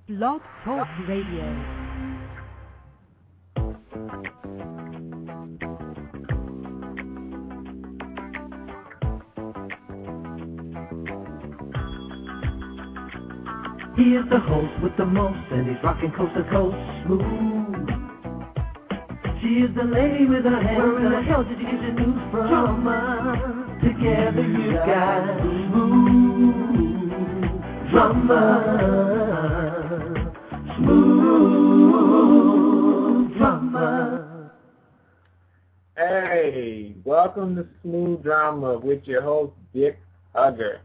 Blog Talk Radio. He is the host with the most, and he's rocking coast to coast smooth. She is the lady with her hands. Where in the hell did you get your news from? Drama. Together you got smooth drama. Smooth drama. Hey, welcome to Smooth Drama with your host, Dick Hugger.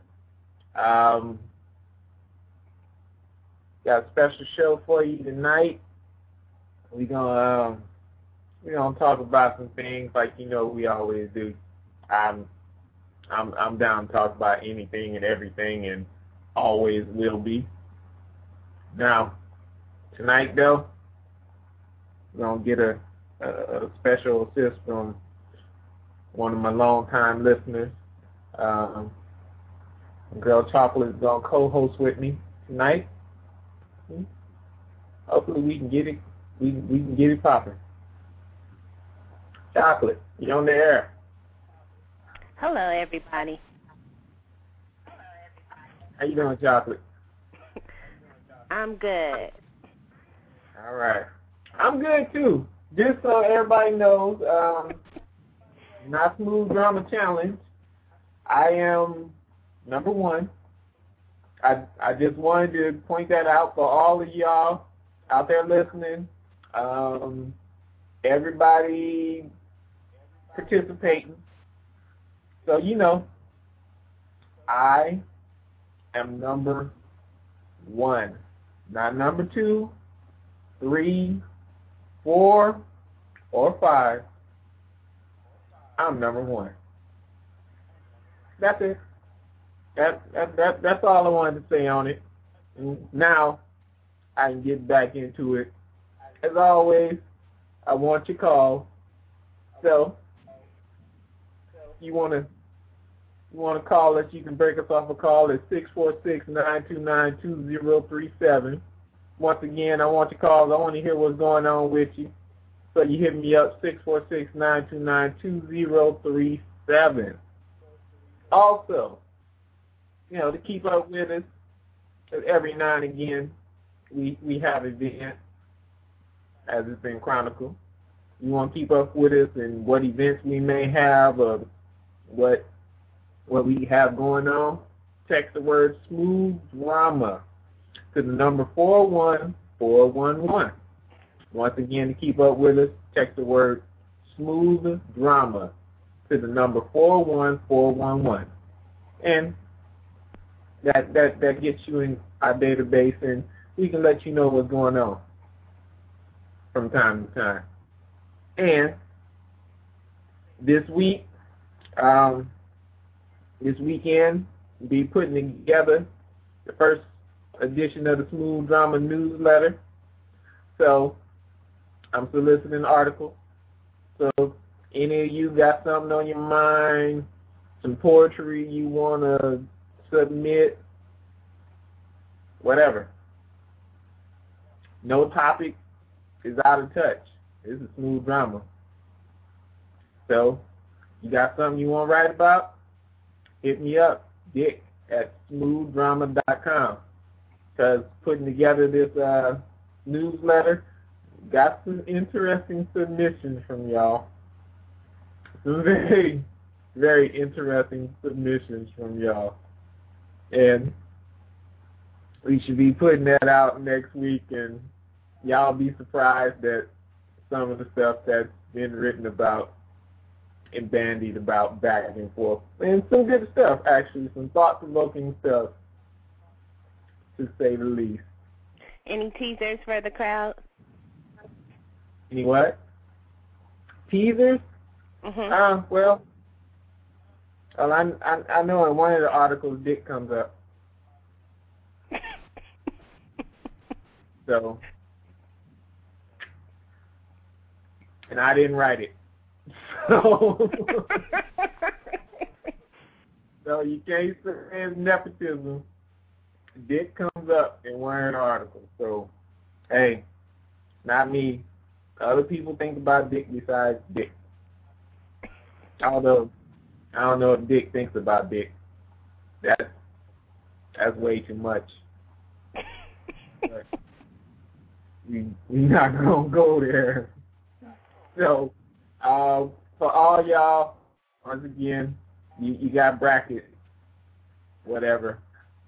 Got a special show for you tonight. We're gonna talk about some things like we always do. I'm down to talk about anything and everything, and always will be. Now, tonight though, we're gonna get a special assist from one of my longtime listeners. Girl Chocolate is gonna co-host with me tonight. Hopefully we can get it. We can get it popping. Chocolate, you on the air? Hello, everybody. How you doing, Chocolate? I'm good. All right, I'm good too. Just so everybody knows, not Smooth Drama Challenge. I am number one. I just wanted to point that out for all of y'all out there listening. Everybody participating. So, I am number one. Not number 2, 3, 4, or 5. I'm number one. That's it. That's all I wanted to say on it. Now I can get back into it. As always, I want your call. So you wanna call us, you can break us off a call at 646-929-2037. Once again, I want your calls. I want to hear what's going on with you. So you hit me up, 646-929-2037. Also, to keep up with us, every now and again, we have events, as it's been chronicled. You want to keep up with us and what events we may have, or what we have going on, text the word Smooth Drama to the number 41411. Once again, to keep up with us, text the word Smooth Drama to the number 41411. And that gets you in our database, and we can let you know what's going on from time to time. And this weekend, we'll be putting together the first edition of the Smooth Drama newsletter. So I'm soliciting articles. So any of you got something on your mind, some poetry you want to submit, whatever. No topic is out of touch. This is Smooth Drama. So, you got something you want to write about? Hit me up, Dick, at smoothdrama.com. Because putting together this newsletter, got some interesting submissions from y'all. Some very, very interesting submissions from y'all. And we should be putting that out next week, and y'all be surprised at some of the stuff that's been written about and bandied about back and forth. And some good stuff, actually, some thought-provoking stuff, to say the least. Any teasers for the crowd? Any what? Teasers? Mm-hmm. Well, I know in one of the articles Dick comes up. So, and I didn't write it. So you can't say it's nepotism. Dick comes up in one of the articles. So, hey, not me. Other people think about Dick besides Dick. Although, I don't know if Dick thinks about Dick. That's way too much. But we're not going to go there. So, for all y'all, once again, you got bracket, whatever.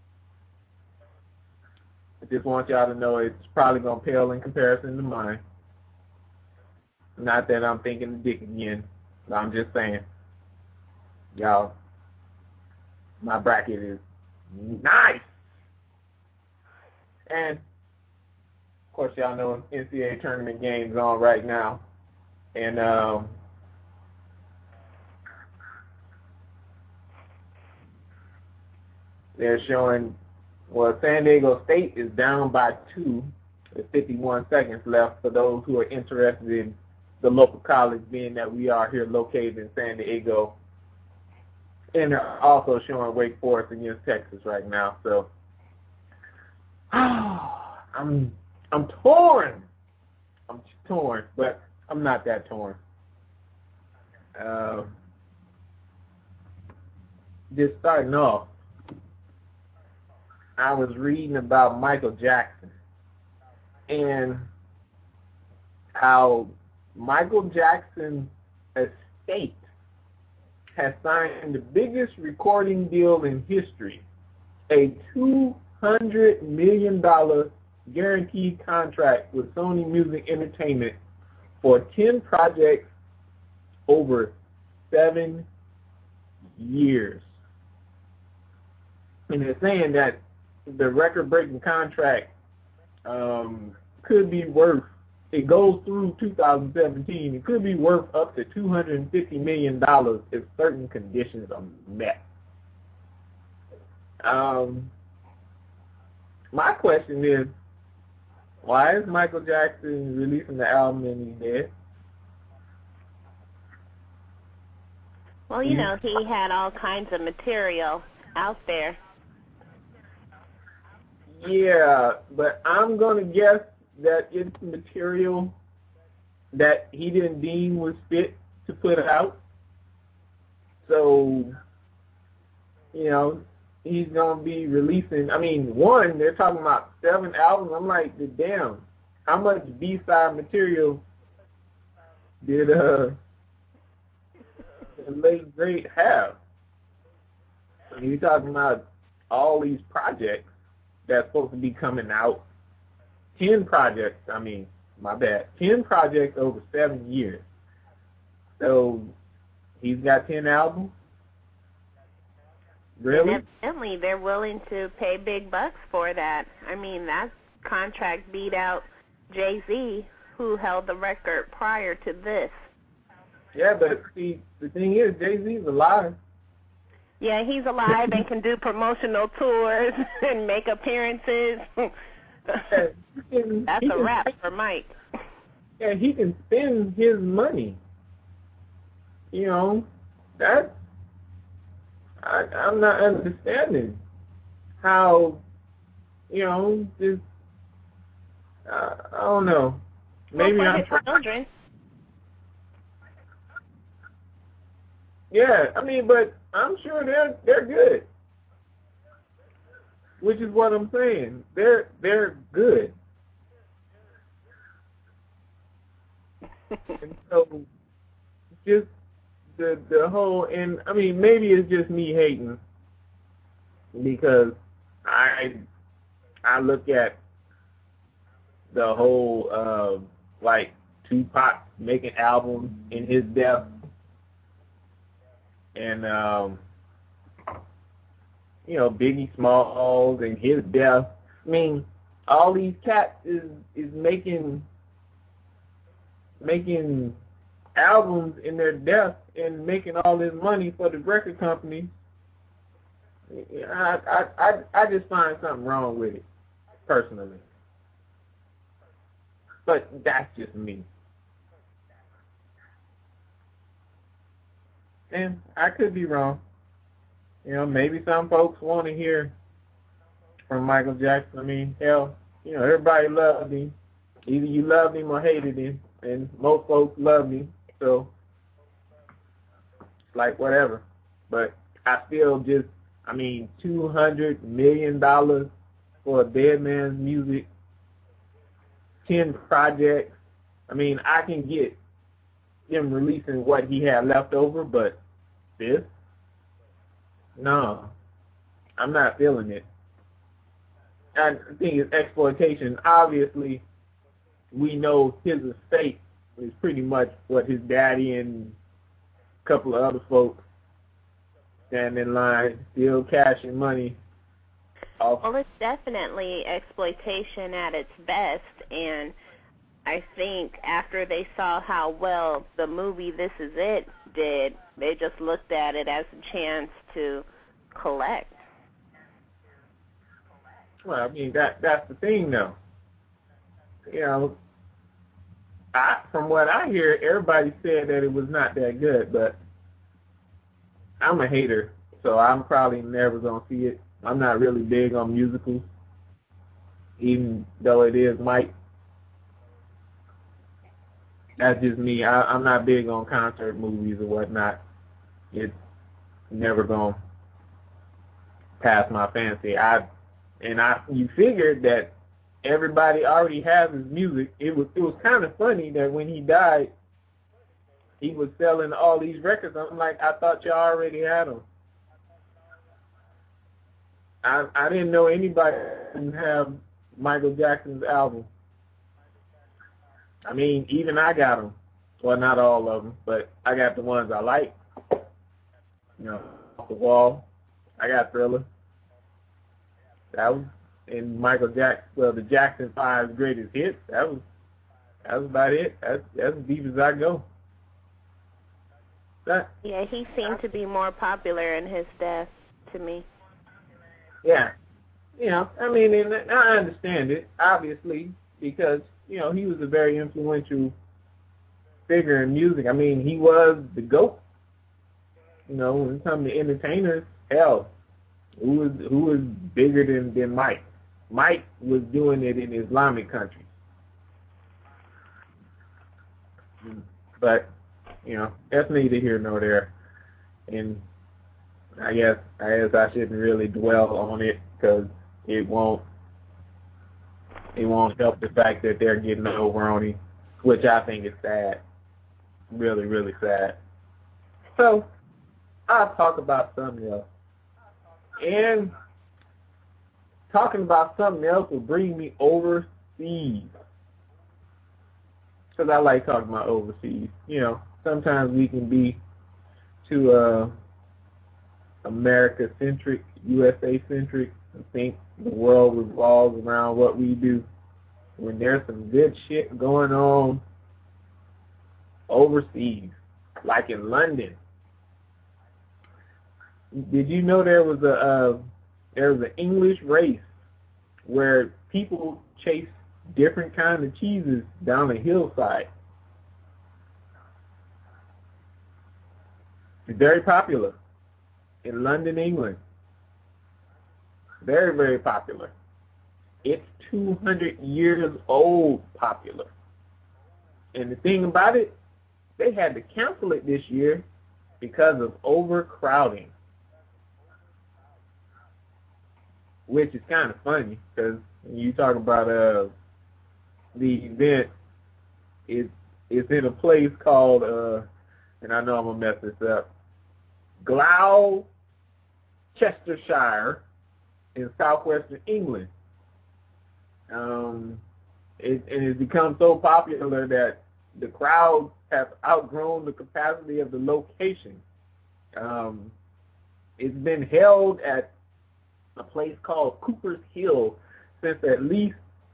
I just want y'all to know it's probably going to pale in comparison to mine. Not that I'm thinking of Dick again, but I'm just saying, y'all, my bracket is nice. And, of course, y'all know NCAA tournament games on right now. And they're showing, well, San Diego State is down by 2 with 51 seconds left for those who are interested in the local college, being that we are here located in San Diego. And they're also showing Wake Forest against Texas right now. So I'm torn. I'm torn, but I'm not that torn. Just starting off, I was reading about Michael Jackson and how Michael Jackson's estate has signed the biggest recording deal in history, a $200 million guaranteed contract with Sony Music Entertainment for 10 projects over 7 years. And they're saying that the record-breaking contract could be worth, it goes through 2017, it could be worth up to $250 million if certain conditions are met. My question is, why is Michael Jackson releasing the album and he's dead? Well, you know, he had all kinds of material out there. Yeah, but I'm going to guess that it's material that he didn't deem was fit to put out. So, you know, he's going to be releasing, I mean, they're talking about 7 albums. I'm like, damn, how much B-side material did the late great have? You're talking about all these projects that's supposed to be coming out. 10 projects, 10 projects over 7 years. So he's got 10 albums? Really? And evidently they're willing to pay big bucks for that. I mean, that contract beat out Jay-Z, who held the record prior to this. Yeah, but see, the thing is, Jay-Z's alive. Yeah, he's alive and can do promotional tours and make appearances. That's a wrap for Mike. Yeah, he can spend his money. You know, that's, I'm not understanding how, you know, just, I don't know. Maybe well, I'm for his children. Yeah, I mean, but I'm sure they're good. Which is what I'm saying. They're good. And so just the whole, and I mean, maybe it's just me hating because I look at the whole like Tupac making albums in his death. And, you know, Biggie Smalls and his death. I mean, all these cats is making albums in their death and making all this money for the record company. I just find something wrong with it, personally. But that's just me. And I could be wrong. You know, maybe some folks want to hear from Michael Jackson. I mean, hell, everybody loved him. Either you loved him or hated him, and most folks loved him, so it's like whatever. But I still $200 million for a dead man's music, 10 projects. I mean, I can get him releasing what he had left over, but this? No. I'm not feeling it. I think it's exploitation. Obviously, we know his estate is pretty much what his daddy and a couple of other folks stand in line, still cashing money off. Well, it's definitely exploitation at its best, and I think after they saw how well the movie This Is It did, they just looked at it as a chance to collect. Well, I mean, that's the thing, though. From what I hear, everybody said that it was not that good, but I'm a hater, so I'm probably never going to see it. I'm not really big on musicals, even though it is Mike. That's just me. I'm not big on concert movies or whatnot. It's never going to pass my fancy. You figured that everybody already has his music. It was kind of funny that when he died, he was selling all these records. I'm like, I thought you already had them. I didn't know anybody didn't have Michael Jackson's album. I mean, even I got them. Well, not all of them, but I got the ones I like. Off the Wall. I got Thriller. That was in Michael Jackson. Well, the Jackson 5's greatest hits. That was about it. That's as deep as I go. Yeah, he seemed to be more popular in his death to me. Yeah. I mean, and I understand it, obviously, because, he was a very influential figure in music. I mean, he was the GOAT. When it comes to entertainers, hell, who was bigger than Mike? Mike was doing it in Islamic countries. But, that's neither here nor there. And I guess I shouldn't really dwell on it because it won't help the fact that they're getting over on him, which I think is sad. Really, really sad. So, I'll talk about something else. And talking about something else will bring me overseas. Because I like talking about overseas. Sometimes we can be too America-centric, USA-centric, and think the world revolves around what we do. When there's some good shit going on overseas, like in London. Did you know there was an English race where people chase different kinds of cheeses down a hillside? It's very popular in London, England. Very, very popular. It's 200 years old popular. And the thing about it, they had to cancel it this year because of overcrowding. Which is kind of funny because when you talk about the event, it's in a place called, and I know I'm going to mess this up, Gloucestershire in southwestern England. It's become so popular that the crowds have outgrown the capacity of the location. It's been held at a place called Cooper's Hill since at least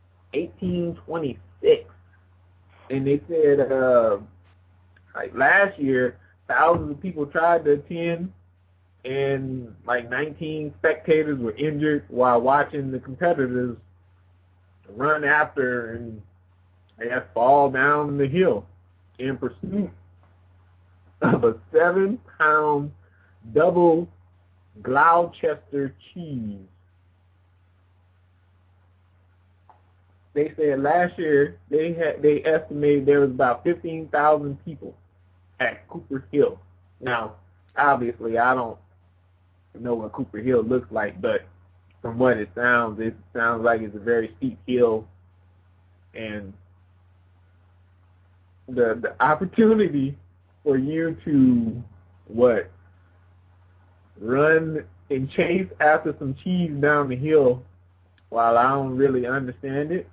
1826. And they said, like last year, thousands of people tried to attend, and like 19 spectators were injured while watching the competitors run after and, I guess, fall down the hill in pursuit of a 7-pound double Gloucester cheese. they said last year they estimated there was about 15,000 people at Cooper Hill. Now, obviously, I don't know what Cooper Hill looks like, but from what it sounds like it's a very steep hill, and the opportunity for you to run and chase after some cheese down the hill, while I don't really understand it.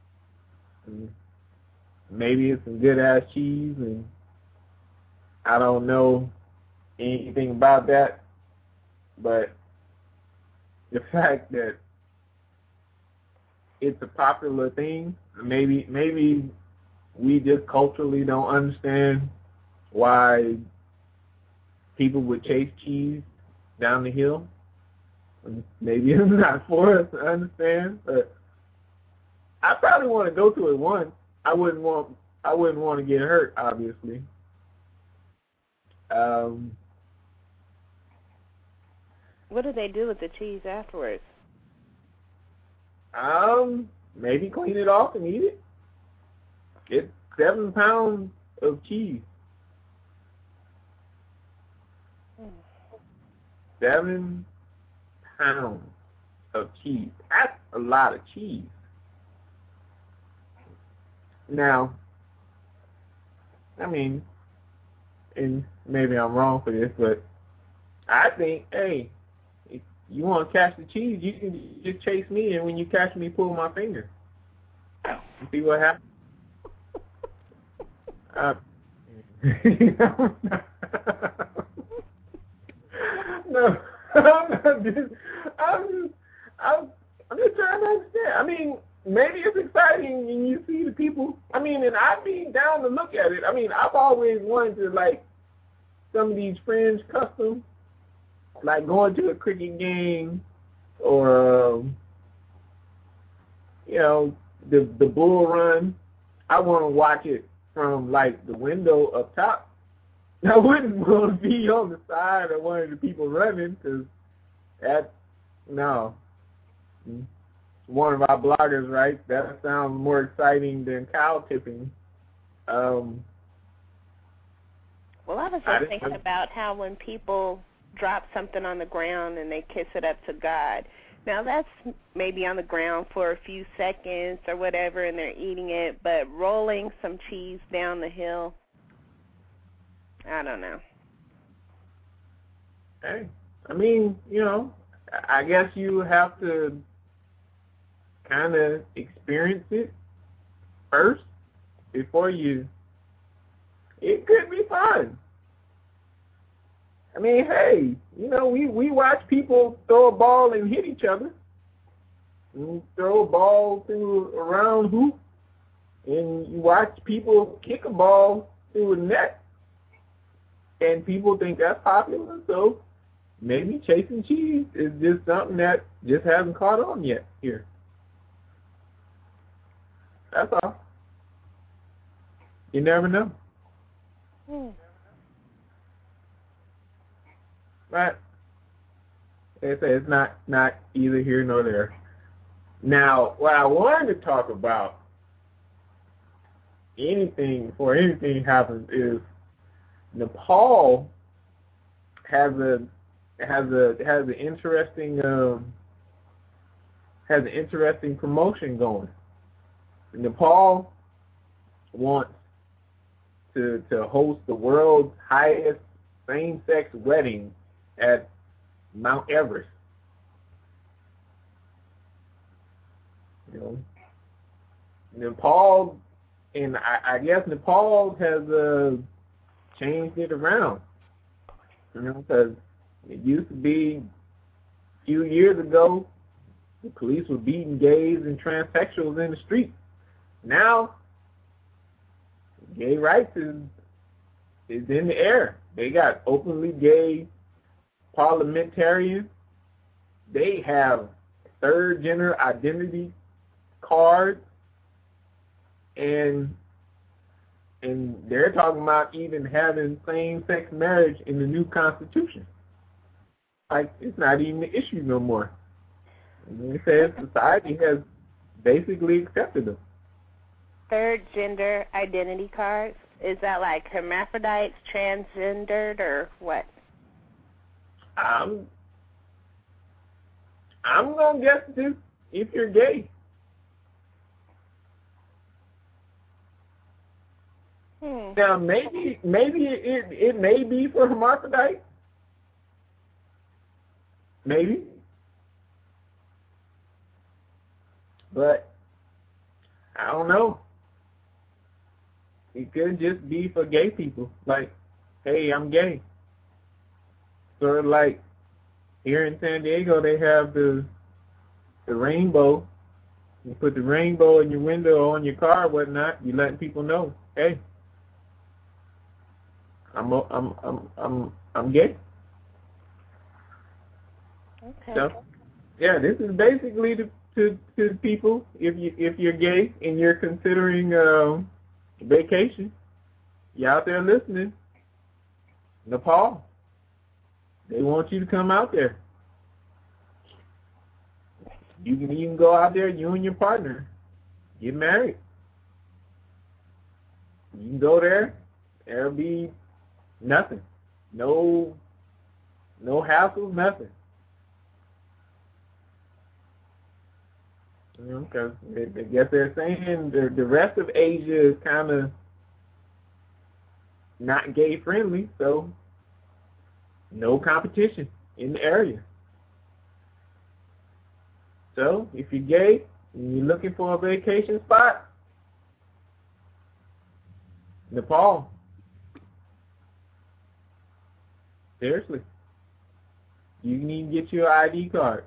Maybe it's some good ass cheese, and I don't know anything about that. But the fact that it's a popular thing, maybe we just culturally don't understand why people would chase cheese down the hill. Maybe it's not for us to understand, but I probably want to go to it once. I wouldn't want to get hurt, obviously. What do they do with the cheese afterwards? Maybe clean it off and eat it. It's 7 pounds of cheese. 7 pounds of cheese. That's a lot of cheese. Now, I mean, and maybe I'm wrong for this, but I think, hey, if you want to catch the cheese, you can just chase me, and when you catch me, pull my finger and see what happens. No, I'm just trying to understand. I mean, maybe it's exciting when you see the people. I mean, and I'd be down to look at it. I mean, I've always wanted to, like, some of these fringe customs, like going to a cricket game or, the bull run. I want to watch it from, like, the window up top. I wouldn't want to be on the side of one of the people running, because no. One of our bloggers, right? That sounds more exciting than cow tipping. Well, I was just thinking about how when people drop something on the ground and they kiss it up to God. Now, that's maybe on the ground for a few seconds or whatever, and they're eating it, but rolling some cheese down the hill, I don't know. Hey, I mean, I guess you have to kind of experience it first before it could be fun. I mean, hey, we watch people throw a ball and hit each other. And throw a ball through a round hoop, and you watch people kick a ball through a net, and people think that's popular. So maybe chasing cheese is just something that just hasn't caught on yet here. That's all. You never know. Right. They say it's not either here nor there. Now, what I wanted to talk about, before anything happens, is Nepal has an interesting promotion going. Nepal wants to host the world's highest same-sex wedding at Mount Everest. Nepal, and I guess Nepal has changed it around. Because it used to be a few years ago, the police were beating gays and transsexuals in the street. Now, gay rights is in the air. They got openly gay parliamentarians. They have third gender identity cards, and they're talking about even having same-sex marriage in the new Constitution. Like, it's not even an issue no more. They say society has basically accepted them. Third gender identity cards? Is that like hermaphrodites, transgendered, or what? I'm gonna guess too, if you're gay. Now maybe it may be for hermaphrodites. Maybe. But I don't know. It could just be for gay people. Like, hey, I'm gay. Sort of like here in San Diego, they have the rainbow. You put the rainbow in your window on your car, or whatnot. You letting people know, hey, I'm gay. Okay. So, yeah, this is basically to people if you're gay and you're considering vacation. You out there listening? Nepal. They want you to come out there. You can even go out there, you and your partner, get married. You can go there. There'll be nothing. No hassle, nothing. Because I guess they're saying the rest of Asia is kind of not gay friendly, so no competition in the area. So if you're gay and you're looking for a vacation spot, Nepal. Seriously. You need to get your ID card.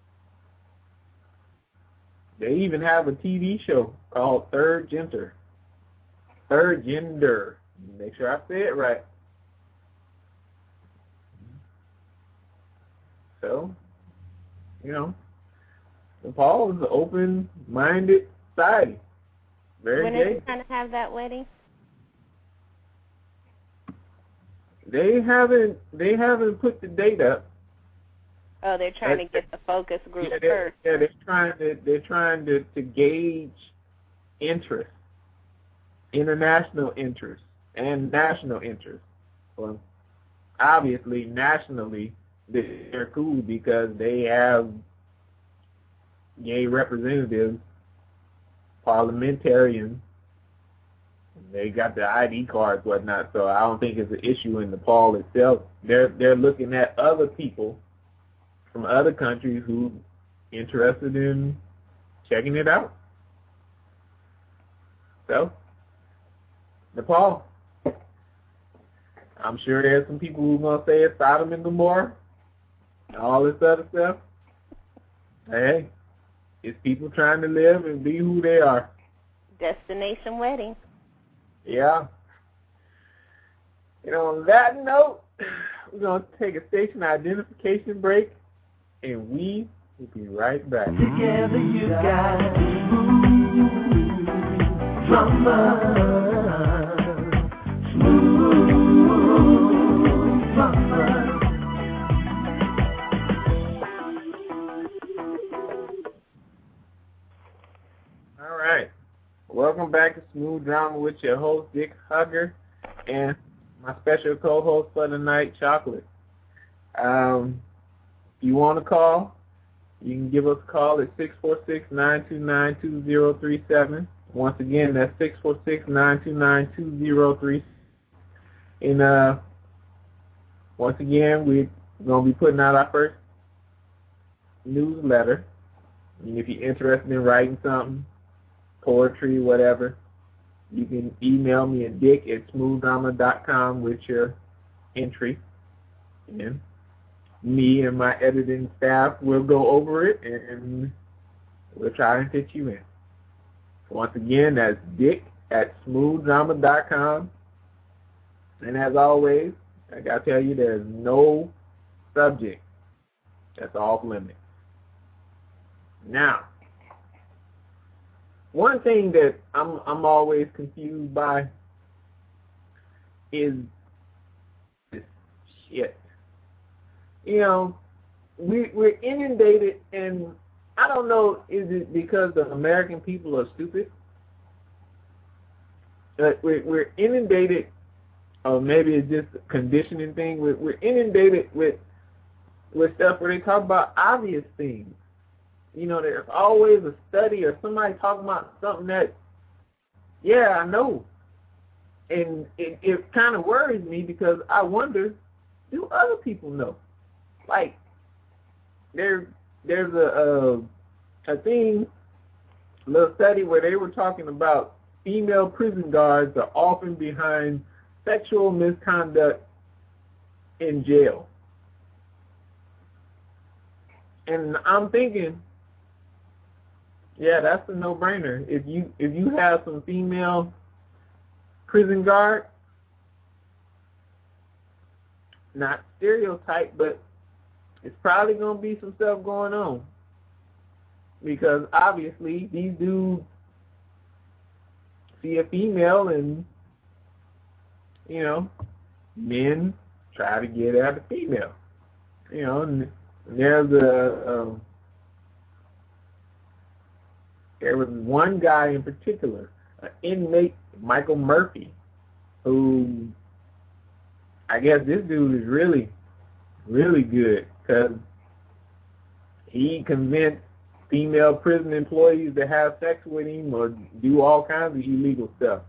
They even have a TV show called Third Gender. Third Gender. Make sure I say it right. So, Nepal is an open-minded society. Very when gay. are they trying to have that wedding? They haven't put the date up. Oh, they're trying to get the focus group first. first. Yeah, they're trying to gauge interest, international interest and national interest. Well, obviously, nationally, they're cool because they have gay representatives, parliamentarians. They got the ID cards, whatnot. So I don't think it's an issue in Nepal itself. They're looking at other people from other countries who interested in checking it out. So, Nepal. I'm sure there's some people who are going to say it's Sodom and Gomorrah and all this other stuff. Hey, it's people trying to live and be who they are. Destination wedding. Yeah. On that note, we're going to take a station identification break, and we will be right back. Together you got smooth drama, smooth drama. All right. Welcome back to Smooth Drama with your host, Dick Hugger, and my special co-host for the night, Chocolate. If you want to call, you can give us a call at 646-929-2037. Once again, that's 646-929-2037. And once again, we're going to be putting out our first newsletter. And if you're interested in writing something, poetry, whatever, you can email me at dick@smoothdrama.com with your entry. And me and my editing staff will go over it and we'll try and fit you in. Once again, that's dick@smoothdrama.com. And as always, I got to tell you, there's no subject that's off limits. Now, one thing that I'm always confused by is this shit. We're inundated, and I don't know, is it because the American people are stupid? We're inundated, or maybe it's just a conditioning thing. We're inundated with stuff where they talk about obvious things. You know, there's always a study or somebody talking about something that, yeah, I know. And it kind of worries me because I wonder, do other people know? Like, there's a thing, a little study where they were talking about female prison guards are often behind sexual misconduct in jail. And I'm thinking, yeah, that's a no-brainer. If you have some female prison guard, not stereotype, but it's probably going to be some stuff going on. Because obviously these dudes see a female and, you know, men try to get at a female. You know, and there was one guy in particular, an inmate, Michael Murphy, who I guess this dude is really, really good because he convinced female prison employees to have sex with him or do all kinds of illegal stuff.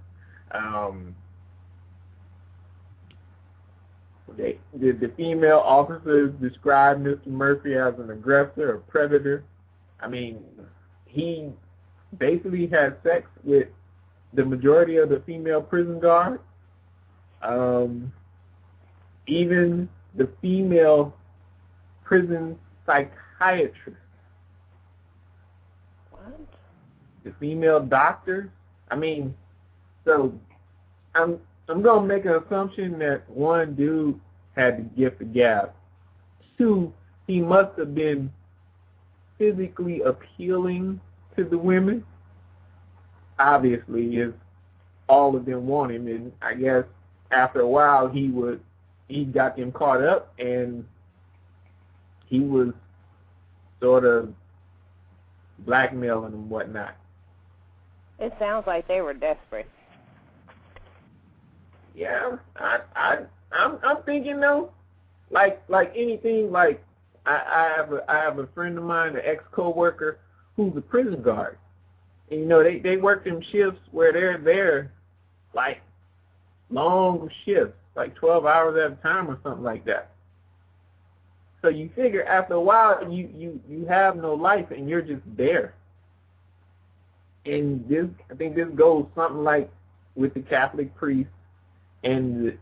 The female officers described Mr. Murphy as an aggressor, a predator. I mean, he basically had sex with the majority of the female prison guards. Even the female prison psychiatrist. What? The female doctor. I mean, so I'm gonna make an assumption that one dude had the gift of gab. Two, he must have been physically appealing to the women. Obviously, if all of them want him, and I guess after a while he got them caught up, and he was sort of blackmailing and whatnot. It sounds like they were desperate. Yeah, I'm thinking though, like anything, like I have a friend of mine, an ex-coworker, who's a prison guard. And, you know, they work them shifts where they're there, like long shifts, like 12 hours at a time or something like that. So you figure after a while you have no life and you're just there. And I think this goes something like with the Catholic priests and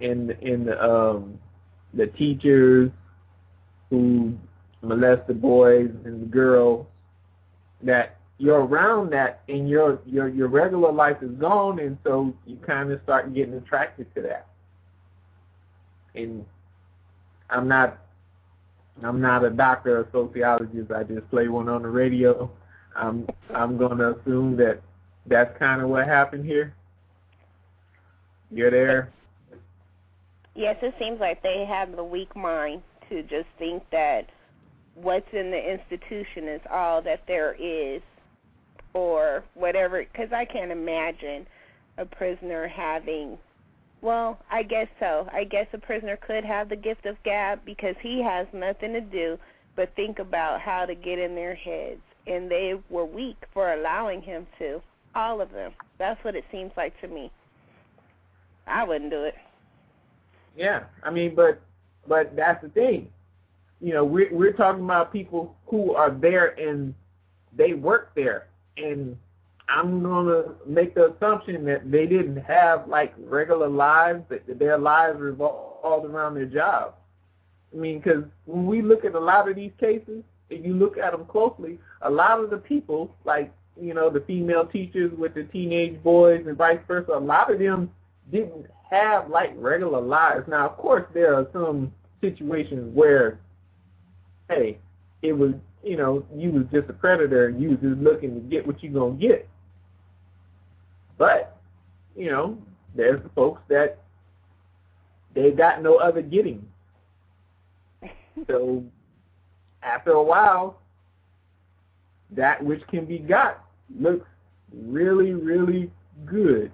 the teachers who molest the boys and the girls, that you're around that and your regular life is gone, and so you kind of start getting attracted to that. And I'm not a doctor or sociologist. I just play one on the radio. I'm going to assume that that's kind of what happened here. You're there. Yes, it seems like they have the weak mind to just think that what's in the institution is all that there is, or whatever, because I can't imagine a prisoner having, well, I guess so. I guess a prisoner could have the gift of gab because he has nothing to do but think about how to get in their heads, and they were weak for allowing him to, all of them. That's what it seems like to me. I wouldn't do it. Yeah, I mean, but that's the thing. You know, we're talking about people who are there and they work there, and I'm gonna make the assumption that they didn't have like regular lives, that their lives revolved around their job. I mean, because when we look at a lot of these cases, if you look at them closely, a lot of the people, like, you know, the female teachers with the teenage boys and vice versa, a lot of them didn't have like regular lives. Now, of course, there are some situations where, hey, it was, you know, you was just a predator and you was just looking to get what you gonna get. But, you know, there's the folks that they got no other getting. So after a while, that which can be got looks really, really good.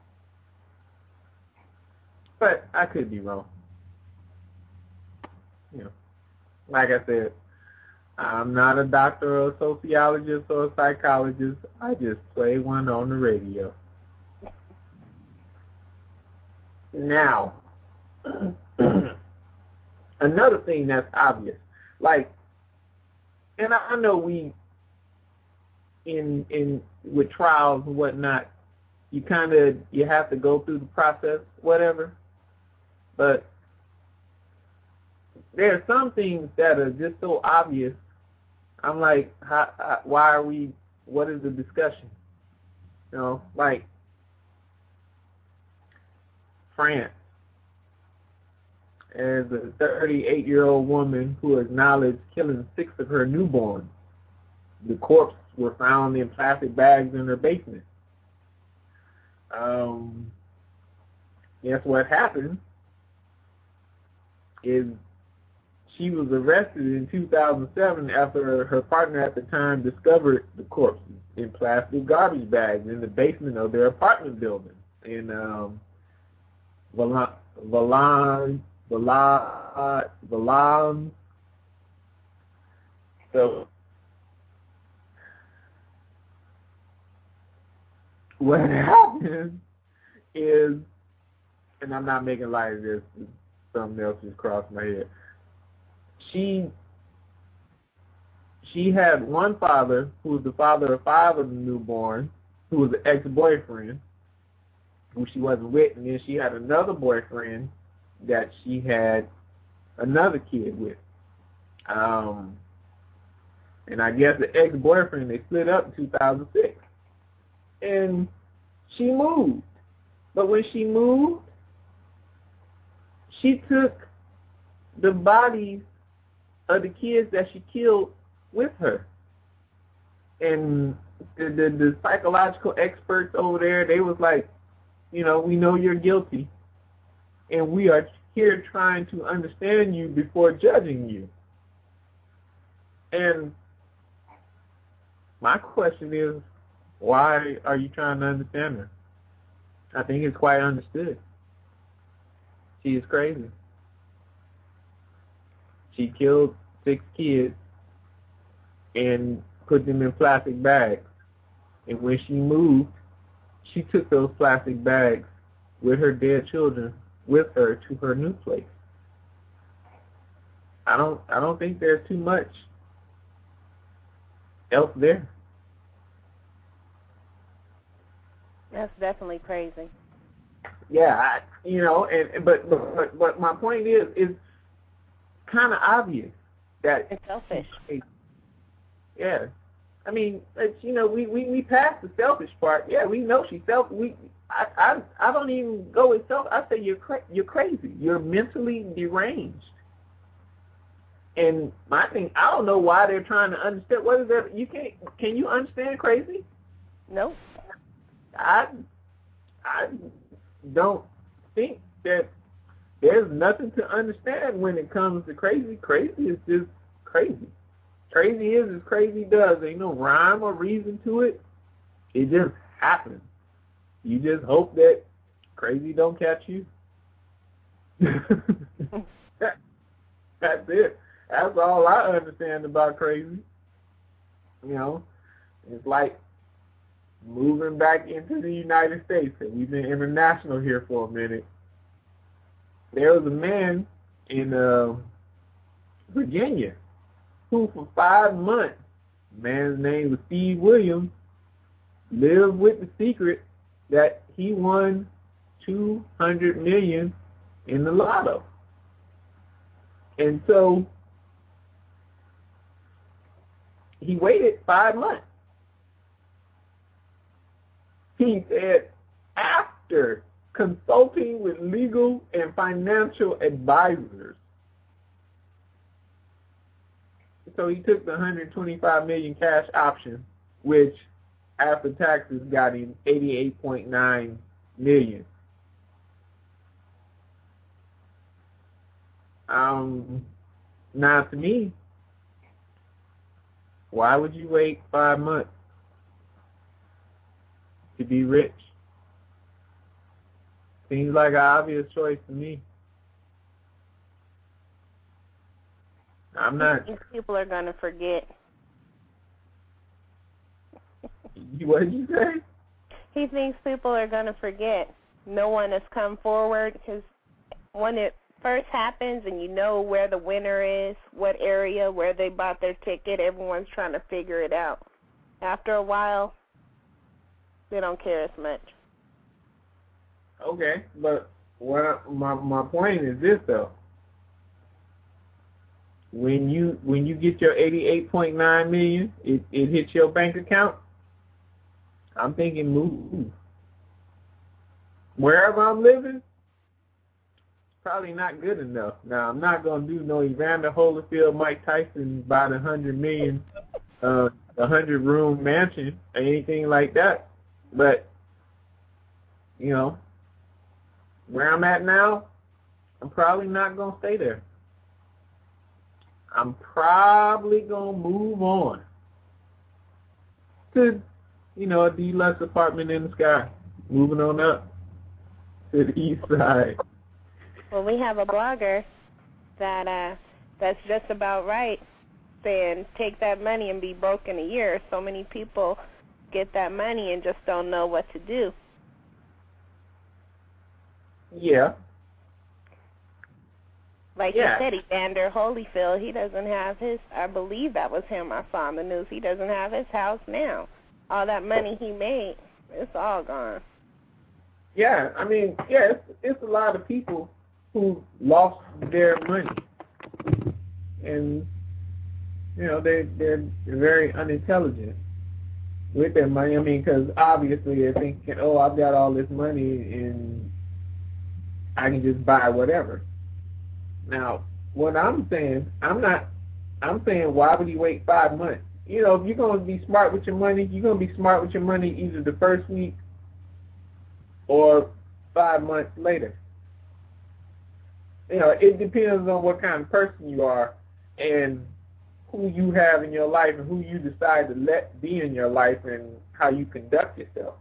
But I could be wrong. Like I said, I'm not a doctor or a sociologist or a psychologist. I just play one on the radio. Now, another thing that's obvious, like, and I know we, in with trials and whatnot, you have to go through the process, whatever. But there are some things that are just so obvious. I'm like, why are we? What is the discussion? Like France, as a 38-year-old woman who acknowledged killing 6 of her newborns. The corpses were found in plastic bags in her basement. Guess what happened is she was arrested in 2007 after her partner at the time discovered the corpses in plastic garbage bags in the basement of their apartment building in Valence. So what happened is, and I'm not making light of this, something else just crossed my head. She had one father who was the father of 5 of the newborns, who was an ex-boyfriend, who she wasn't with, and then she had another boyfriend that she had another kid with. And I guess the ex-boyfriend, they split up in 2006. And she moved. But when she moved, she took the bodies of the kids that she killed with her. And the psychological experts over there, they was like, we know you're guilty, and we are here trying to understand you before judging you. And my question is, why are you trying to understand her? I think it's quite understood. She is crazy. She killed 6 kids and put them in plastic bags. And when she moved, she took those plastic bags with her dead children with her to her new place. I don't think there's too much else there. That's definitely crazy. Yeah, but my point is, it's kind of obvious that it's selfish. Yeah, I mean, we passed the selfish part. Yeah, we know she's selfish. I don't even go with self. I say you're crazy. You're mentally deranged. And my thing, I don't know why they're trying to understand. What is that? You can't. Can you understand crazy? No. I don't think that there's nothing to understand when it comes to crazy. Crazy is just crazy. Crazy is as crazy does. Ain't no rhyme or reason to it. It just happens. You just hope that crazy don't catch you. That's it. That's all I understand about crazy. It's like moving back into the United States, and we've been international here for a minute. There was a man in Virginia who for 5 months, man's name was Steve Williams, lived with the secret that he won $200 million in the lotto. And so he waited 5 months. He said, after consulting with legal and financial advisors. So he took the $125 million cash option, which after taxes got him $88.9 million. Now to me, Why would you wait 5 months to be rich? Seems like an obvious choice to me. I'm not. I think people are going to forget. What did you say? He thinks people are going to forget. No one has come forward because when it first happens and you know where the winner is, what area, where they bought their ticket, everyone's trying to figure it out. After a while, they don't care as much. Okay, but my point is this though. When you get your 88.9 million, it hits your bank account. I'm thinking move. Wherever I'm living, probably not good enough. Now I'm not gonna do no Evander Holyfield, Mike Tyson buy the 100 million, 100-room mansion or anything like that. But you know, where I'm at now, I'm probably not gonna stay there. I'm probably gonna move on to, you know, a deluxe apartment in the sky. Moving on up to the east side. Well, we have a blogger that's just about right, saying take that money and be broke in a year. So many people get that money and just don't know what to do. Yeah. Like you said, Evander Holyfield, he doesn't have his, I believe that was him I saw on the news, he doesn't have his house now. All that money he made, it's all gone. Yeah, I mean, yeah, it's a lot of people who lost their money. And, you know, they're very unintelligent with their money. I mean, because obviously they're thinking, oh, I've got all this money and I can just buy whatever. Now, what I'm saying, I'm saying why would you wait 5 months? You know, if you're going to be smart with your money, you're going to be smart with your money either the first week or 5 months later. You know, it depends on what kind of person you are and who you have in your life and who you decide to let be in your life and how you conduct yourself.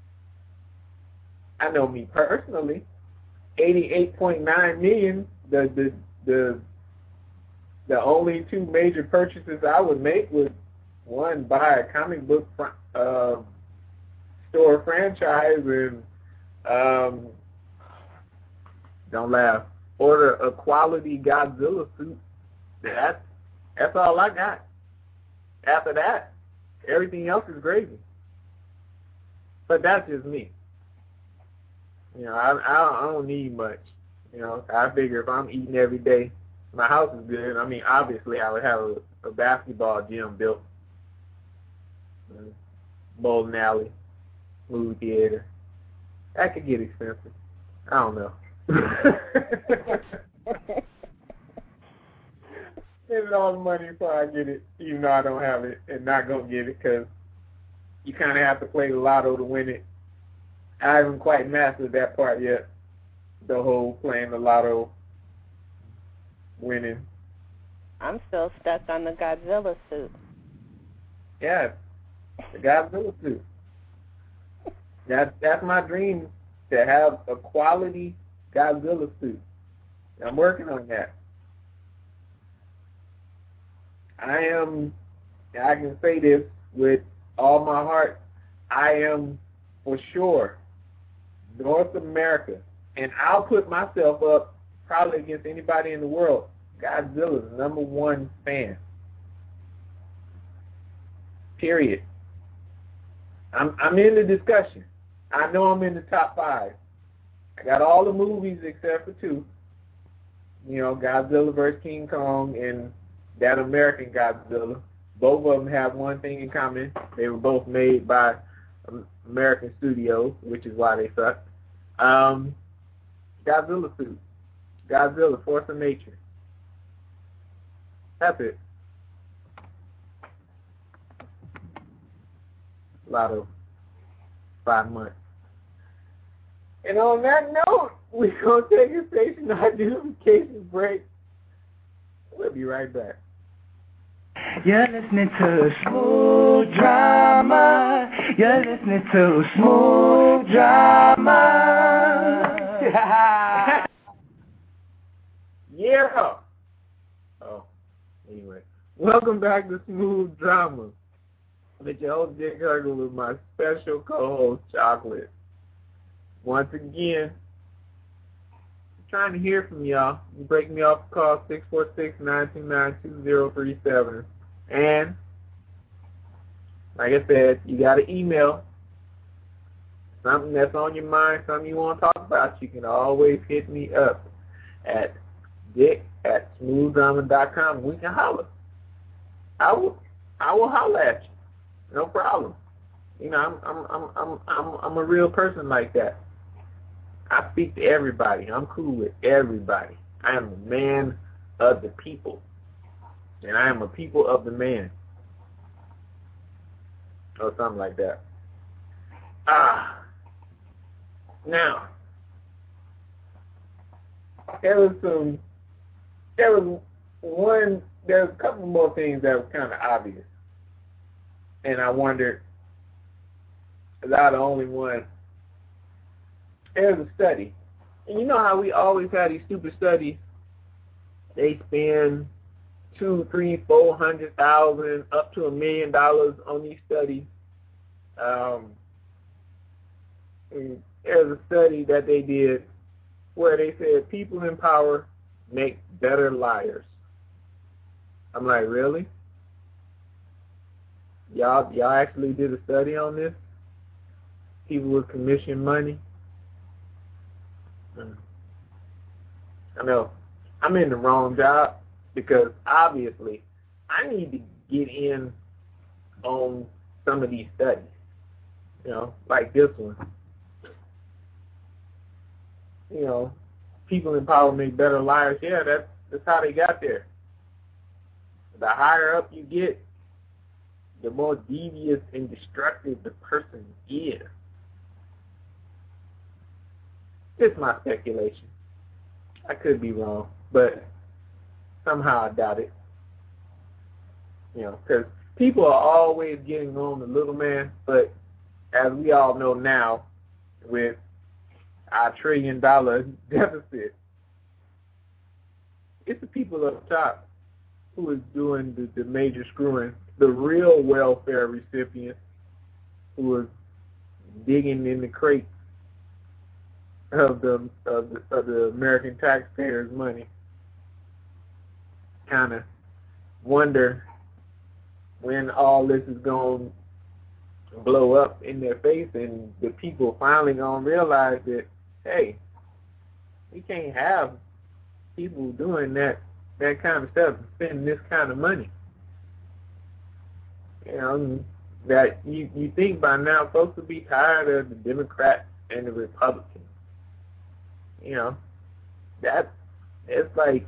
I know me personally, 88.9 million, the only two major purchases I would make would, one, buy a comic book store franchise and don't laugh, order a quality Godzilla suit. That's all I got. After that, everything else is gravy. But that's just me. You know, I don't need much. You know, I figure if I'm eating every day, my house is good. I mean, obviously, I would have a basketball gym built, bowling alley, movie theater. That could get expensive. I don't know. Spending all the money before I get it, even though I don't have it, and not gonna get it because you kind of have to play the lotto to win it. I haven't quite mastered that part yet. The whole playing the lotto, winning. I'm still stuck on the Godzilla suit. Yeah, the Godzilla suit. That's my dream, to have a quality Godzilla suit. I'm working on that. I can say this with all my heart, I am for sure North America, and I'll put myself up probably against anybody in the world, Godzilla's #1 fan. Period. I'm in the discussion. I know I'm in the top 5. I got all the movies except for 2. You know, Godzilla vs. King Kong and that American Godzilla. Both of them have one thing in common. They were both made by American studios, which is why they suck. Godzilla suit. Godzilla, Force of Nature. That's it. Lotto. 5 months. And on that note, we're going to take a station identification break. We'll be right back. You're listening to Smooth Drama. You're listening to Smooth Drama. Yeah. Oh, anyway. Welcome back to Smooth Drama. With your host, Dick Hugger, with my special co-host, Chocolate. Once again, I'm trying to hear from y'all. You break me off, call 646-929-2037. And, like I said, you got an email. Something that's on your mind, something you want to talk about, you can always hit me up at dick@smoothdrama.com. We can holler. I will holler at you. No problem. You know, I'm a real person like that. I speak to everybody. I'm cool with everybody. I am a man of the people. And I am a people of the man. Or something like that. Now, there's a couple more things that were kind of obvious. And I wondered, was I the only one? There's a study. And you know how we always have these stupid studies? They spend $200,000, $300,000, $400,000 up to $1 million on these studies. There's a study that they did where they said people in power make better liars. I'm like, really? Y'all actually did a study on this? People with commission money? I know. I'm in the wrong job because obviously I need to get in on some of these studies. You know, like this one. You know, people in power make better liars. Yeah, that's how they got there. The higher up you get, the more devious and destructive the person is. It's my speculation. I could be wrong, but somehow I doubt it. You know, because people are always getting on the little man, but as we all know now, with our $1 trillion deficit, it's the people up top who is doing the major screwing, the real welfare recipients who is digging in the crates of the American taxpayers' money. Kind of wonder when all this is going to blow up in their face and the people finally going to realize that, hey, we can't have people doing that kind of stuff, spending this kind of money. You know, that you think by now folks will be tired of the Democrats and the Republicans. You know, it's like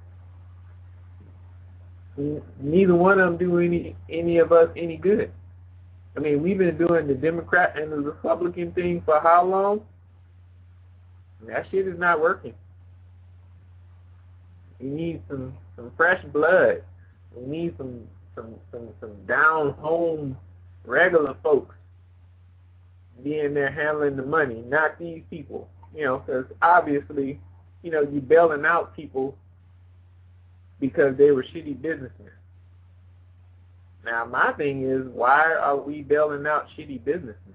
neither one of them do any of us any good. I mean, we've been doing the Democrat and the Republican thing for how long? That shit is not working. We need some fresh blood. We need some down home regular folks being there handling the money, not these people. You know, because obviously, you know, you're bailing out people because they were shitty businessmen. Now, my thing is, why are we bailing out shitty businessmen?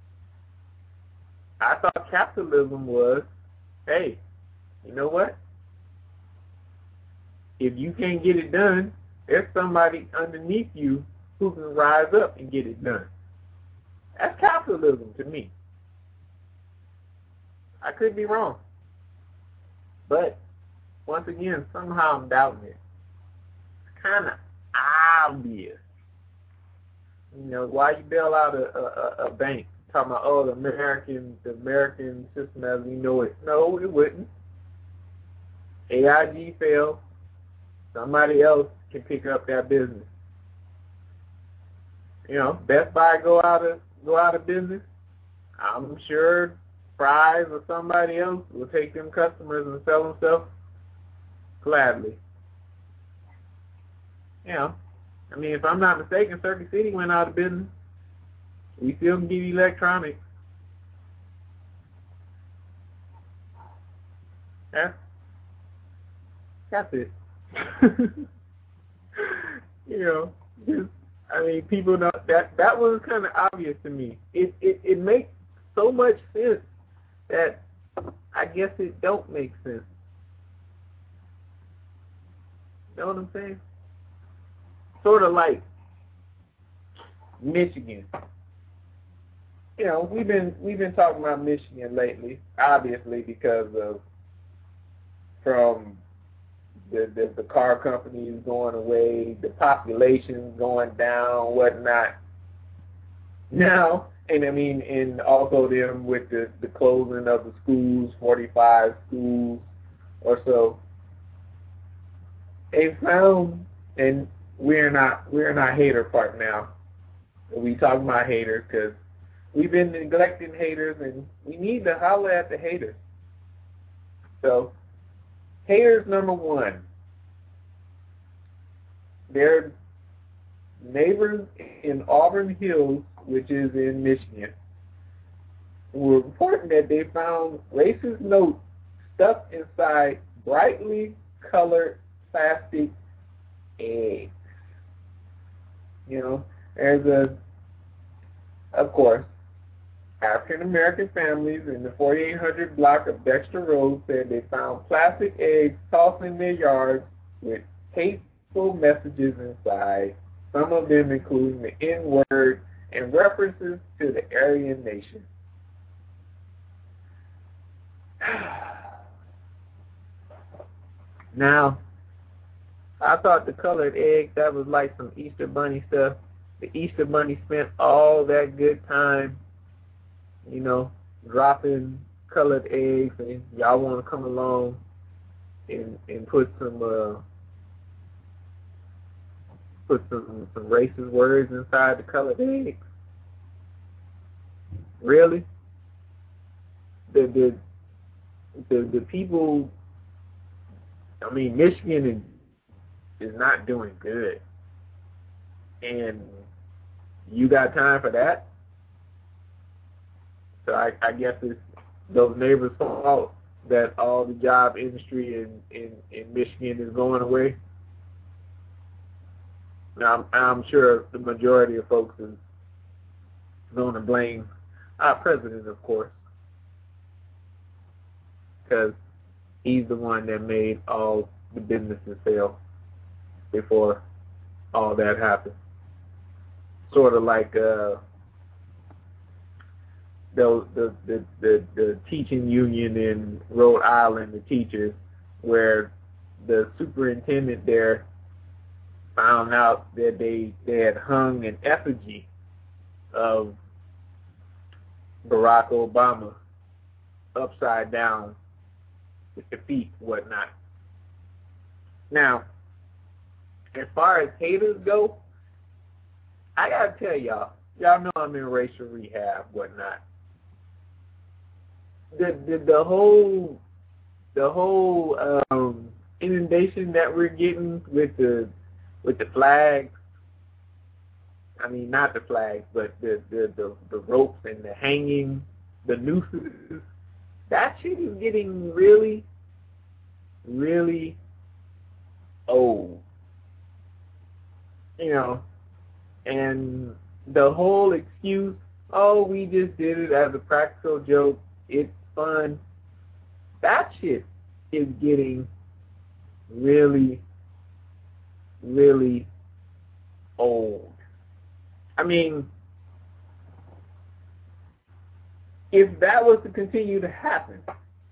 I thought capitalism was, hey, you know what? If you can't get it done, there's somebody underneath you who can rise up and get it done. That's capitalism to me. I could be wrong. But, once again, somehow I'm doubting it. It's kind of obvious. You know, why you bail out a bank? Talking about, oh, the American system as we know it. No, it wouldn't. AIG failed. Somebody else can pick up that business. You know, Best Buy go out of business. I'm sure Fry's or somebody else will take them customers and sell them stuff gladly. You know, I mean, if I'm not mistaken, Circuit City went out of business. We still can give you electronics. That's it. You know, just, I mean, people know that was kind of obvious to me. It makes so much sense that I guess it don't make sense. You know what I'm saying? Sort of like Michigan. You know, we've been talking about Michigan lately, obviously because of from the car companies going away, the population going down, whatnot. Now, and I mean, and also them with the closing of the schools, 45 schools or so. They found, and we're in our hater part now. We talking about haters because we've been neglecting haters, and we need to holler at the haters. So, haters number one. Their neighbors in Auburn Hills, which is in Michigan, were reporting that they found racist notes stuffed inside brightly colored plastic eggs. You know, there's of course, African-American families in the 4800 block of Dexter Road said they found plastic eggs tossed in their yards with hateful messages inside, some of them including the N-word and references to the Aryan nation. Now, I thought the colored eggs, that was like some Easter Bunny stuff. The Easter Bunny spent all that good time, you know, dropping colored eggs, and y'all want to come along and put some racist words inside the colored eggs. Really? The people, I mean, Michigan is not doing good. And you got time for that? So I guess it's those neighbors' fault that all the job industry in Michigan is going away. Now, I'm sure the majority of folks is going to blame our president, of course, because he's the one that made all the businesses fail before all that happened. Sort of like the teaching union in Rhode Island, the teachers, where the superintendent there found out that they had hung an effigy of Barack Obama upside down with the feet, whatnot. Now, as far as haters go, I gotta tell y'all know I'm in racial rehab, whatnot. The whole inundation that we're getting with the flags. I mean, not the flags, but the ropes and the hanging, the nooses. That shit is getting really, really old. You know, and the whole excuse, oh, we just did it as a practical joke, it's fun. That shit is getting really, really old. I mean, if that was to continue to happen,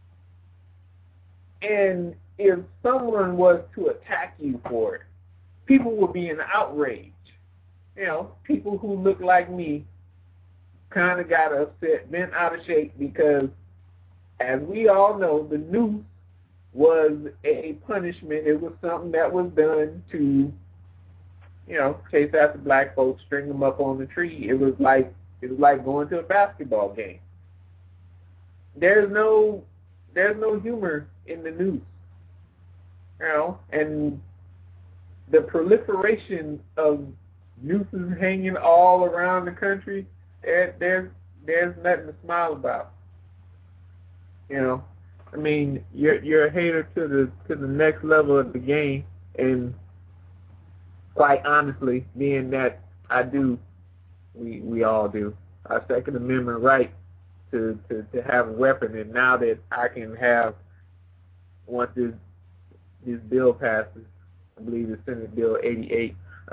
and if someone was to attack you for it, people would be in outrage. You know, people who look like me kind of got upset, bent out of shape, because as we all know, the noose was a punishment. It was something that was done to, you know, chase after black folks, string them up on the tree. It was like going to a basketball game. There's no humor in the noose. You know, and the proliferation of nooses hanging all around the country, there's nothing to smile about. You know, I mean, you're a hater to the next level of the game, and quite honestly, being that I do, we all do, our Second Amendment right to have a weapon, and now that I can have, once this bill passes, I believe it's Senate Bill 88,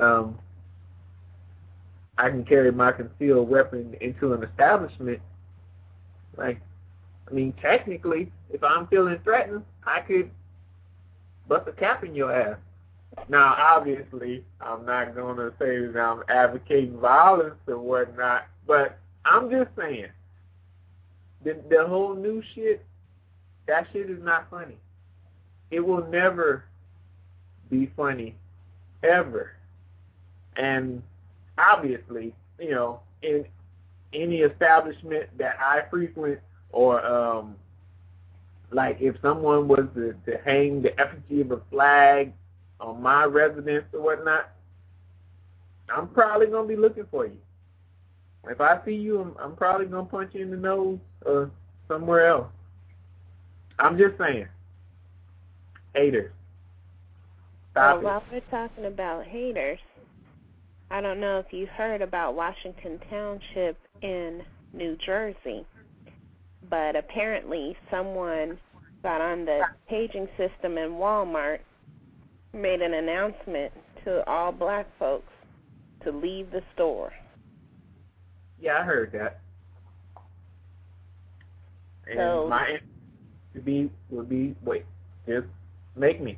I can carry my concealed weapon into an establishment. Like, I mean, technically, if I'm feeling threatened, I could bust a cap in your ass. Now, obviously, I'm not going to say that I'm advocating violence or whatnot, but I'm just saying, the whole new shit, that shit is not funny. It will never be funny, ever. And obviously, you know, in any establishment that I frequent, or like if someone was to hang the effigy of a flag on my residence or whatnot, I'm probably going to be looking for you. If I see you, I'm probably going to punch you in the nose or somewhere else. I'm just saying. Haters. Stop it. While we're talking about haters, I don't know if you heard about Washington Township in New Jersey, but apparently someone got on the paging system in Walmart, made an announcement to all black folks to leave the store. Yeah, I heard that. And So, my answer would be, wait, just make me.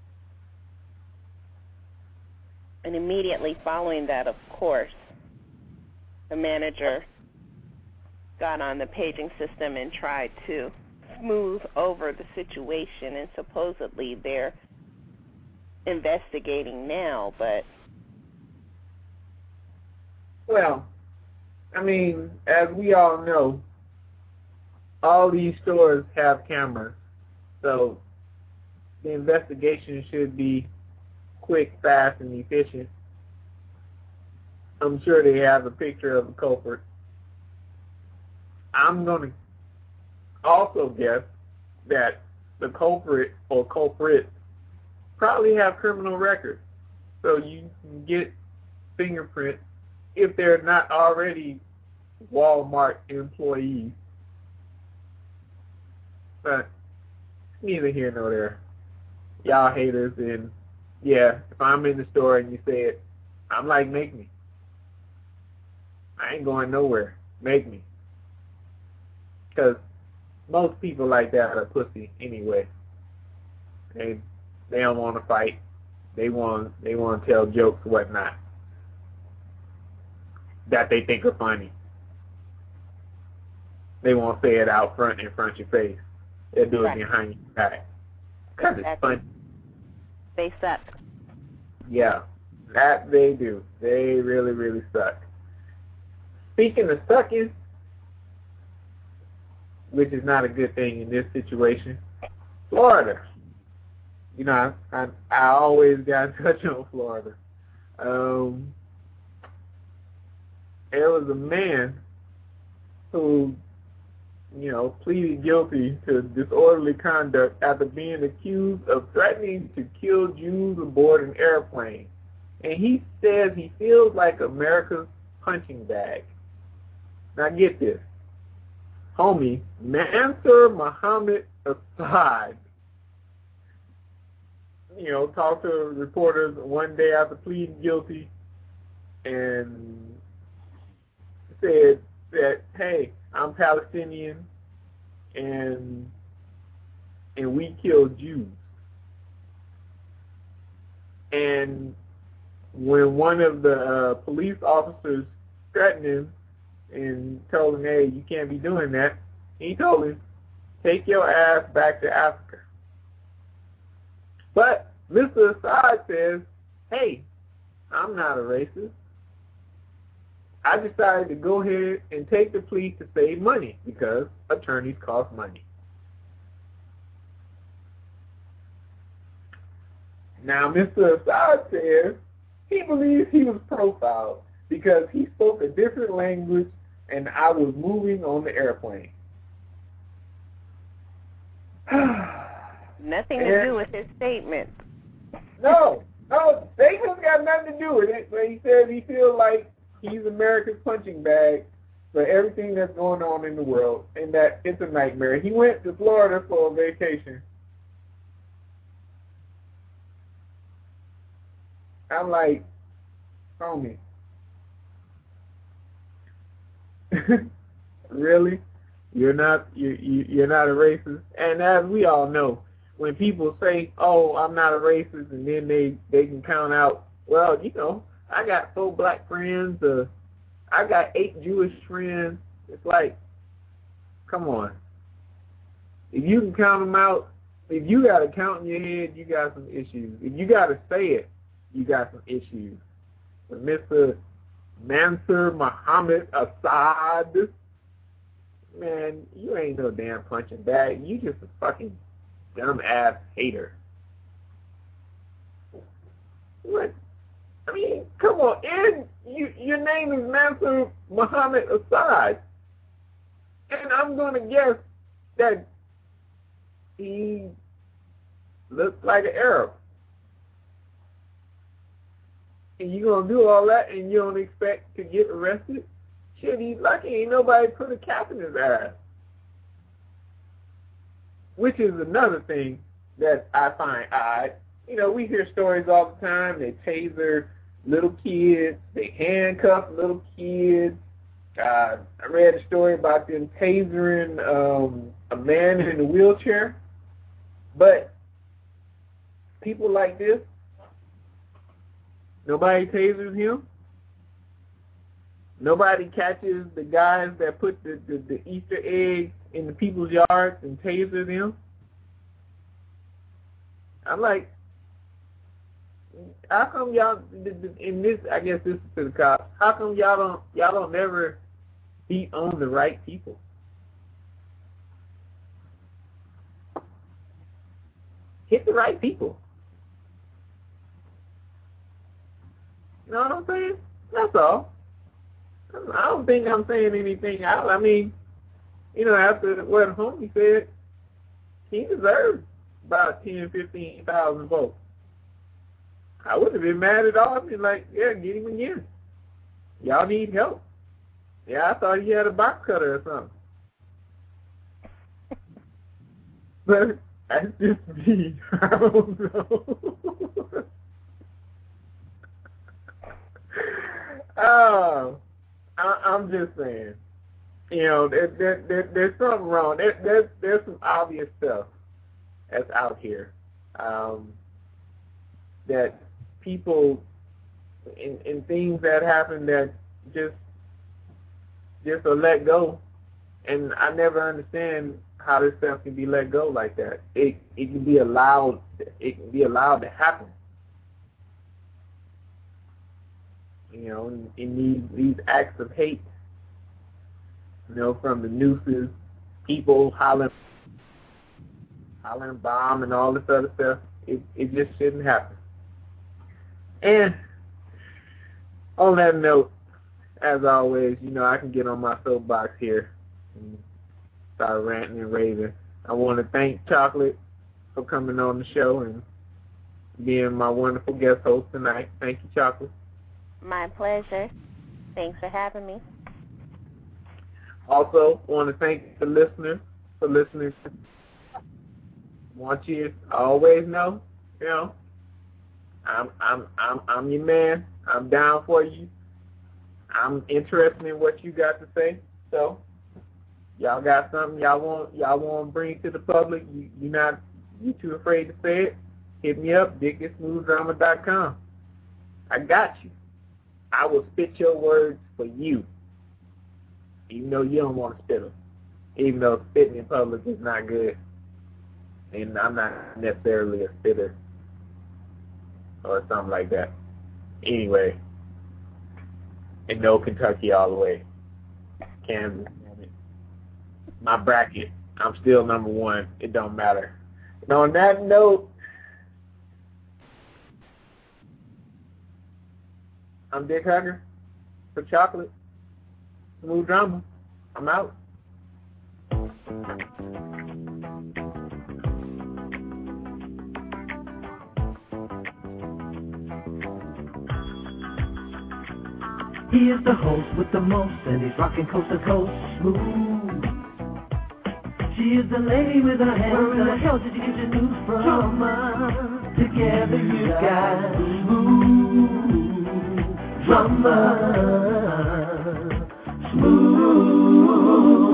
And immediately following that, of course, the manager got on the paging system and tried to smooth over the situation, and supposedly they're investigating now, but... Well, I mean, as we all know, all these stores have cameras, so the investigation should be quick, fast, and efficient. I'm sure they have a picture of the culprit. I'm going to also guess that the culprit or culprits probably have criminal records, so you can get fingerprints if they're not already Walmart employees. But neither here nor there. Y'all haters, and yeah, if I'm in the store and you say it, I'm like, make me. I ain't going nowhere. Make me. Because most people like that are pussy anyway. They don't want to fight. They want to tell jokes, whatnot, that they think are funny. They won't say it out front in front of your face. They'll do it behind your back. Because it's funny. They suck. Yeah, that they do. They really, really suck. Speaking of sucking, which is not a good thing in this situation, Florida. You know, I always got to touch on Florida. There was a man who, you know, pleaded guilty to disorderly conduct after being accused of threatening to kill Jews aboard an airplane. And he says he feels like America's punching bag. Now get this. Homie, Mansour Muhammad Assad, you know, talked to reporters one day after pleading guilty and said that, hey, I'm Palestinian and we kill Jews. And when one of the police officers threatened him and told him, hey, you can't be doing that, he told him, take your ass back to Africa. But Mr. Assad says, hey, I'm not a racist. I decided to go ahead and take the plea to save money because attorneys cost money. Now, Mr. Assad says he believes he was profiled because he spoke a different language and I was moving on the airplane. Nothing to do with his statement. No, statements got nothing to do with it. But he says he feels like he's America's punching bag for everything that's going on in the world, and that it's a nightmare. He went to Florida for a vacation. I'm like, homie, really? You're not a racist? And as we all know, when people say, "Oh, I'm not a racist," and then they can count out, well, you know, I got 4 black friends, I got 8 Jewish friends. It's like, come on. If you can count them out, if you got to count in your head, you got some issues. If you got to say it, you got some issues. But Mr. Mansour Muhammad Assad, man, you ain't no damn punching bag. You just a fucking dumb-ass hater. What? I mean, come on. And your name is Mansour Muhammad Assad. And I'm going to guess that he looks like an Arab. And you going to do all that and you don't expect to get arrested? Shit, he's lucky ain't nobody put a cap in his ass. Which is another thing that I find odd. You know, we hear stories all the time. They taser little kids. They handcuff little kids. I read a story about them tasering a man in a wheelchair. But people like this, nobody tasers him. Nobody catches the guys that put the Easter eggs in the people's yards and taser them. I'm like, how come y'all in this? I guess this is to the cops. How come y'all don't never beat on the right people? Hit the right people. You know what I'm saying? That's all. I don't think I'm saying anything out. I mean, you know, after what homie said, he deserved about 10, 15,000 votes. I wouldn't have been mad at all. I'd be like, yeah, get him again. Y'all need help. Yeah, I thought he had a box cutter or something. But that's just me. I don't know. Oh, I'm just saying. You know, there's something wrong. There's some obvious stuff that's out here that people and things that happen that just are let go, and I never understand how this stuff can be let go like that. It can be allowed. It can be allowed to happen. You know, in these acts of hate. You know, from the nooses, people hollering bomb and all this other stuff. It just shouldn't happen. And on that note, as always, you know, I can get on my soapbox here and start ranting and raving. I want to thank Chocolate for coming on the show and being my wonderful guest host tonight. Thank you, Chocolate. My pleasure. Thanks for having me. Also, want to thank the listener for listening. Want you to always know, you know, I'm your man. I'm down for you. I'm interested in what you got to say. So, y'all got something y'all want to bring to the public. You too afraid to say it? Hit me up, dick@smoothdrama.com. I got you. I will spit your words for you, even though you don't want to spit them. Even though spitting in public is not good, and I'm not necessarily a spitter or something like that. Anyway, and no Kentucky all the way. Kansas. My bracket, I'm still number 1. It don't matter. And on that note, I'm Dick Hugger for Chocolate. Smooth Drama. I'm out. He is the host with the most, and he's rocking coast to coast, smooth. She is the lady with her hands. Where in the hell did you get your news from? Drama. Together you got smooth drama. Smooth